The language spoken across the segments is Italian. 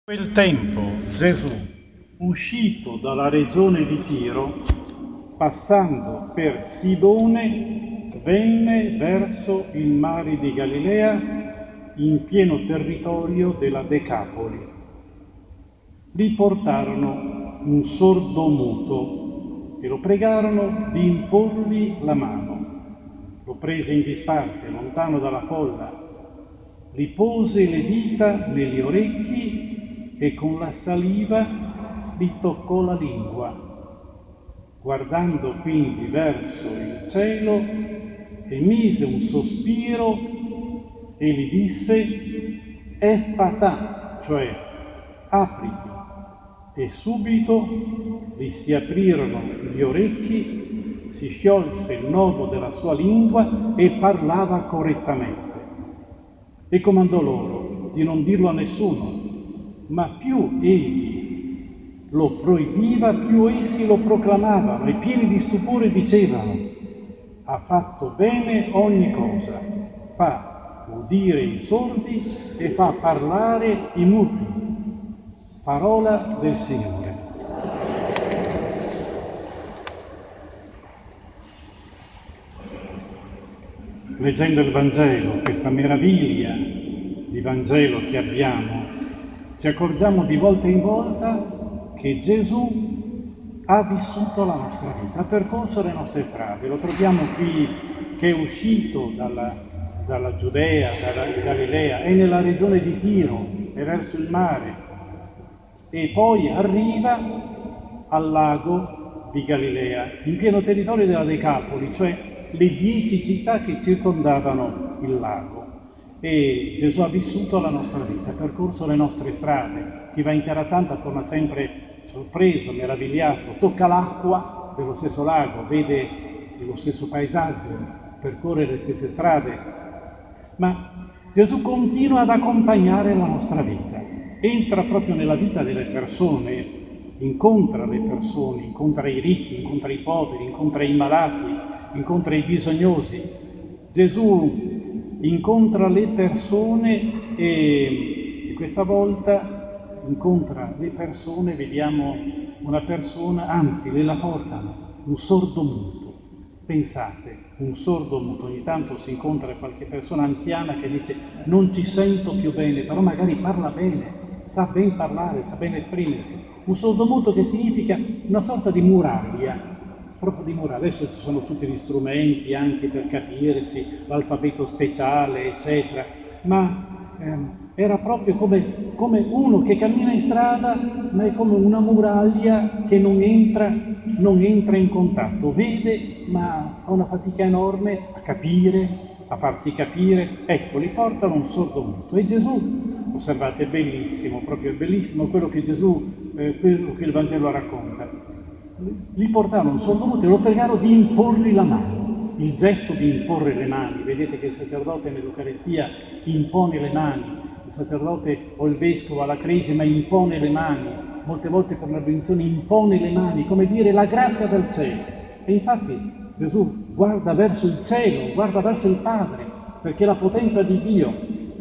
In quel tempo Gesù, uscito dalla regione di Tiro, passando per Sidone, venne verso il mare di Galilea in pieno territorio della Decapoli. Li portarono un sordomuto e lo pregarono di imporgli la mano. Lo prese in disparte, lontano dalla folla, gli pose le dita negli orecchi e con la saliva gli toccò la lingua. Guardando quindi verso il cielo, emise un sospiro e gli disse: Effata, cioè apriti. E subito gli si aprirono gli orecchi, si sciolse il nodo della sua lingua e parlava correttamente. E comandò loro di non dirlo a nessuno, ma più egli lo proibiva, più essi lo proclamavano e pieni di stupore dicevano: ha fatto bene ogni cosa, fa udire i sordi e fa parlare i muti. Parola del Signore. Leggendo il Vangelo, questa meraviglia di Vangelo che abbiamo, ci accorgiamo di volta in volta che Gesù ha vissuto la nostra vita, ha percorso le nostre strade. Lo troviamo qui che è uscito dalla Giudea, dalla Galilea, è nella regione di Tiro, è verso il mare, e poi arriva al lago di Galilea, in pieno territorio della Decapoli, cioè le 10 città che circondavano il lago. E Gesù ha vissuto la nostra vita, ha percorso le nostre strade. Chi va in Terra Santa torna sempre sorpreso, meravigliato, tocca l'acqua dello stesso lago, vede lo stesso paesaggio, percorre le stesse strade. Ma Gesù continua ad accompagnare la nostra vita, entra proprio nella vita delle persone, incontra le persone, incontra i ricchi, incontra i poveri, incontra i malati, incontra i bisognosi. Gesù incontra le persone e questa volta incontra le persone, vediamo una persona, anzi le la portano, un sordomuto. Pensate, un sordomuto, ogni tanto si incontra qualche persona anziana che dice non ci sento più bene, però magari parla bene, sa ben parlare, sa ben esprimersi. Un sordomuto che significa una sorta di muraglia, proprio di muraglia. Adesso ci sono tutti gli strumenti anche per capirsi, l'alfabeto speciale, eccetera, ma era proprio come uno che cammina in strada, ma è come una muraglia che non entra in contatto, vede ma fa una fatica enorme a capire, a farsi capire. Ecco, li portano un sordomuto. E Gesù, osservate, è bellissimo, proprio è bellissimo quello che Gesù, quello che il Vangelo racconta. Li portarono un sordomuto e lo pregarono di imporgli la mano. Il gesto di imporre le mani, vedete che il sacerdote nell'Eucaristia impone le mani, il sacerdote o il vescovo alla cresima impone le mani, molte volte per la benedizione impone le mani, come dire la grazia del cielo. E infatti Gesù guarda verso il cielo, guarda verso il Padre, perché la potenza di Dio.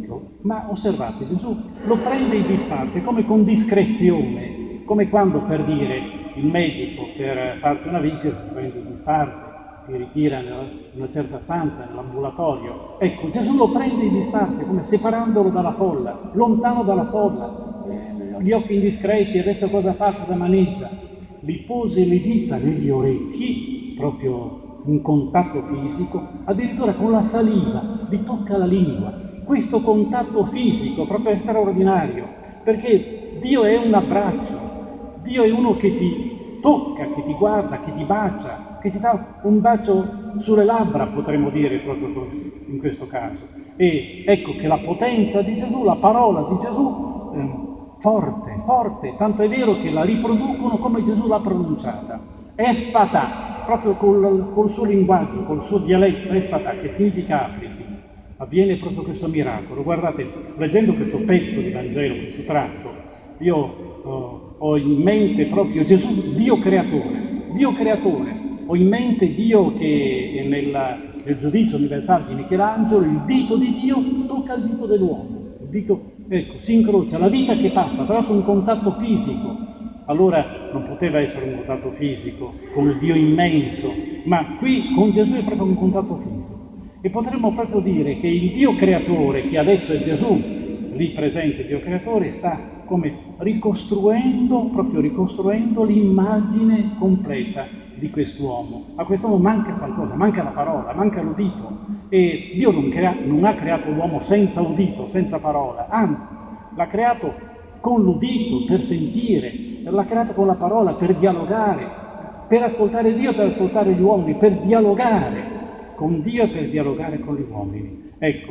Ma osservate, Gesù lo prende in disparte, come con discrezione, come quando, per dire, il medico per farti una visita ti prende in disparte, ti ritira in una certa stanza, nell'ambulatorio. Ecco, Gesù lo prende in disparte, come separandolo dalla folla, lontano dalla folla, gli occhi indiscreti, adesso cosa fa? Cosa maneggia? Gli pose le dita negli orecchi, proprio in contatto fisico, addirittura con la saliva, gli tocca la lingua. Questo contatto fisico proprio è straordinario, perché Dio è un abbraccio, Dio è uno che ti tocca, che ti guarda, che ti bacia, che ti dà un bacio sulle labbra, potremmo dire proprio in questo caso. E ecco che la potenza di Gesù, la parola di Gesù, forte, forte, tanto è vero che la riproducono come Gesù l'ha pronunciata. Effata, proprio col suo linguaggio, col suo dialetto, effata, che significa apriti. Avviene proprio questo miracolo. Guardate, leggendo questo pezzo di Vangelo, questo tratto, io ho in mente proprio Gesù, Dio creatore, Dio creatore. Ho in mente Dio che nel giudizio universale di Michelangelo, il dito di Dio tocca il dito dell'uomo, il dito Ecco, si incrocia la vita che passa attraverso un contatto fisico. Allora non poteva essere un contatto fisico con il Dio immenso, ma qui con Gesù è proprio un contatto fisico. E potremmo proprio dire che il Dio creatore, che adesso è Gesù, lì presente Dio creatore, sta come proprio ricostruendo l'immagine completa di quest'uomo. A quest'uomo manca qualcosa, manca la parola, manca l'udito. E Dio non ha creato l'uomo senza udito, senza parola, anzi, l'ha creato con l'udito, per sentire, l'ha creato con la parola, per dialogare, per ascoltare Dio, per ascoltare gli uomini, per dialogare con Dio e per dialogare con gli uomini. Ecco,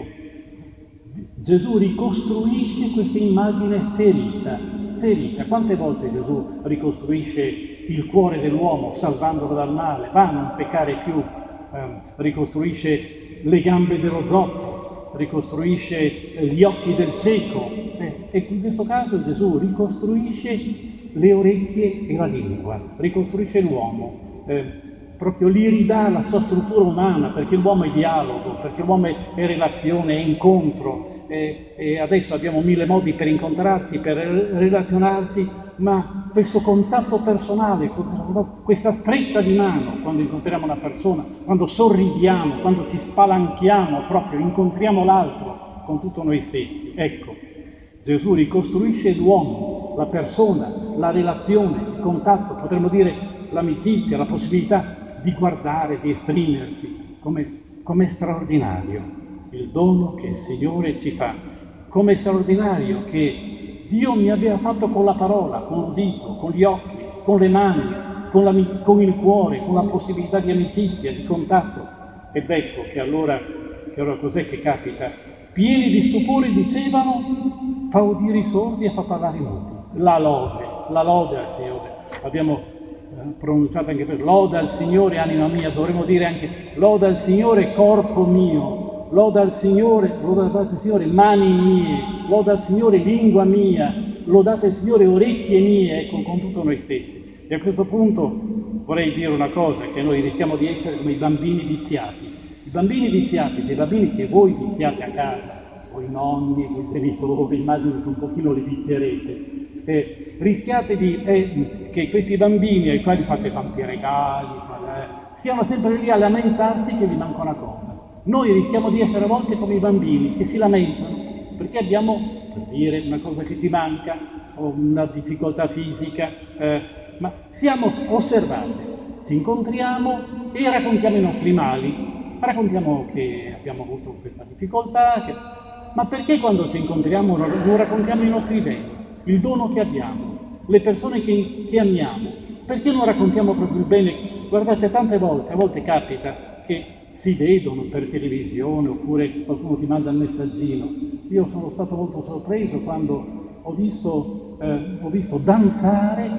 Gesù ricostruisce questa immagine ferita, ferita. Quante volte Gesù ricostruisce il cuore dell'uomo salvandolo dal male, va a non peccare più, ricostruisce le gambe dello zoppo, ricostruisce gli occhi del cieco. E in questo caso Gesù ricostruisce le orecchie e la lingua, ricostruisce l'uomo. Proprio gli ridà la sua struttura umana, perché l'uomo è dialogo, perché l'uomo è relazione, è incontro, e adesso abbiamo mille modi per incontrarsi, per relazionarci, ma questo contatto personale, questa stretta di mano quando incontriamo una persona, quando sorridiamo, quando ci spalanchiamo proprio, incontriamo l'altro con tutto noi stessi. Ecco, Gesù ricostruisce l'uomo, la persona, la relazione, il contatto, potremmo dire l'amicizia, la possibilità di guardare, di esprimersi, come straordinario il dono che il Signore ci fa, come straordinario che Dio mi abbia fatto con la parola, con l'udito, con gli occhi, con le mani, con il cuore, con la possibilità di amicizia, di contatto. Ed ecco che allora cos'è che capita? Pieni di stupore dicevano, fa udire i sordi e fa parlare i muti. La lode al Signore. Abbiamo pronunciato anche per loda al Signore anima mia, dovremmo dire anche loda al Signore corpo mio, loda al Signore mani mie, loda al Signore lingua mia, lodate il Signore orecchie mie, ecco, con tutto noi stessi. E a questo punto vorrei dire una cosa, che noi rischiamo di essere come i bambini viziati. I bambini viziati, cioè i bambini che voi viziate a casa, voi nonni, voi genitori, immagino che un pochino li vizierete. Rischiate che questi bambini ai quali fate tanti regali siano sempre lì a lamentarsi che gli manca una cosa. Noi rischiamo di essere a volte come i bambini che si lamentano perché abbiamo, per dire, una cosa che ci manca o una difficoltà fisica, ma siamo osservate, ci incontriamo e raccontiamo i nostri mali, raccontiamo che abbiamo avuto questa difficoltà, ma perché quando ci incontriamo non raccontiamo i nostri beni? Il dono che abbiamo, le persone che amiamo. Perché non raccontiamo proprio il bene? Guardate, a volte capita che si vedono per televisione oppure qualcuno ti manda un messaggino. Io sono stato molto sorpreso quando ho visto danzare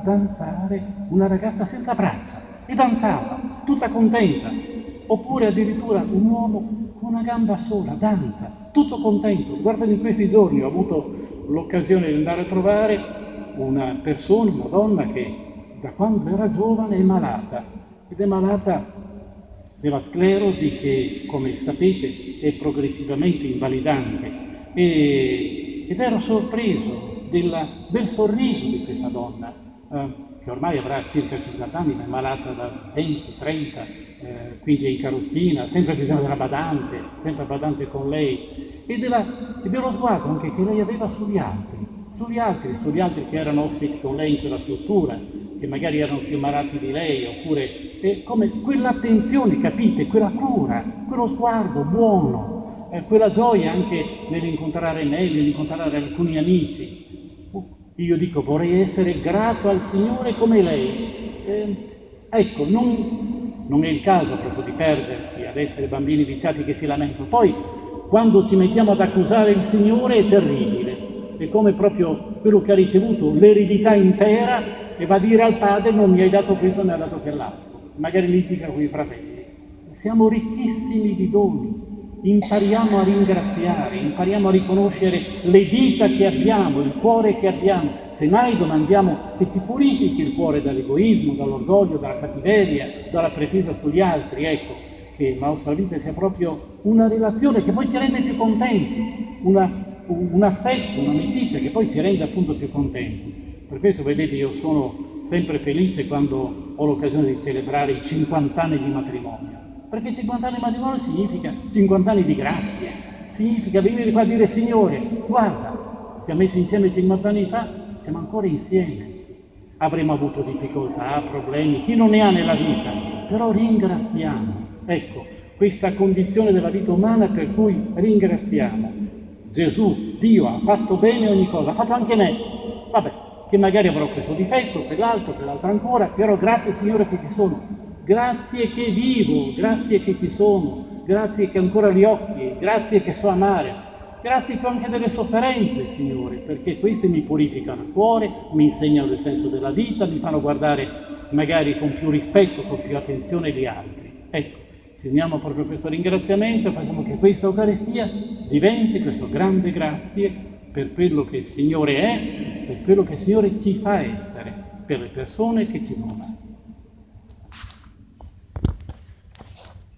una ragazza senza braccia e danzava, tutta contenta. Oppure addirittura un uomo con una gamba sola, danza, tutto contento. Guardate, in questi giorni ho avuto l'occasione di andare a trovare una persona, una donna che da quando era giovane è malata, ed è malata della sclerosi che, come sapete, è progressivamente invalidante. Ed ero sorpreso del sorriso di questa donna, che ormai avrà circa 50 anni, ma è malata da 20, 30, quindi è in carrozzina, sempre bisogno della badante, sempre badante con lei, e dello sguardo anche che lei aveva sugli altri che erano ospiti con lei in quella struttura, che magari erano più malati di lei, oppure come quell'attenzione, capite, quella cura, quello sguardo buono, quella gioia anche nell'incontrare me, nell'incontrare alcuni amici. Io dico, vorrei essere grato al Signore come lei. Ecco, non è il caso proprio di perdersi ad essere bambini viziati che si lamentano. Poi, quando ci mettiamo ad accusare il Signore è terribile. È come proprio quello che ha ricevuto l'eredità intera e va a dire al padre non mi hai dato questo, mi hai dato quell'altro. Magari litiga con i fratelli. Siamo ricchissimi di doni. Impariamo a ringraziare, impariamo a riconoscere le dita che abbiamo, il cuore che abbiamo. Semmai domandiamo che ci purifichi il cuore dall'egoismo, dall'orgoglio, dalla cattiveria, dalla pretesa sugli altri. Ecco, che la nostra vita sia proprio una relazione che poi ci rende più contenti, un affetto, un'amicizia che poi ci rende appunto più contenti. Per questo vedete io sono sempre felice quando ho l'occasione di celebrare i 50 anni di matrimonio, perché 50 anni di matrimonio significa 50 anni di grazie, significa venire qua a dire Signore, guarda, ti ha messo insieme 50 anni fa, siamo ancora insieme. Avremo avuto difficoltà, problemi, chi non ne ha nella vita, però ringraziamo. Ecco, questa condizione della vita umana per cui ringraziamo. Gesù, Dio ha fatto bene ogni cosa, ha fatto anche me. Vabbè, che magari avrò questo difetto, quell'altro ancora, però grazie Signore che ci sono. Grazie che vivo, grazie che ci sono, grazie che ho ancora gli occhi, grazie che so amare. Grazie che ho anche delle sofferenze, Signore, perché queste mi purificano il cuore, mi insegnano il senso della vita, mi fanno guardare magari con più rispetto, con più attenzione gli altri. Ecco, ci uniamo proprio a questo ringraziamento e facciamo che questa Eucaristia diventi questo grande grazie per quello che il Signore è, per quello che il Signore ci fa essere, per le persone che ci dona.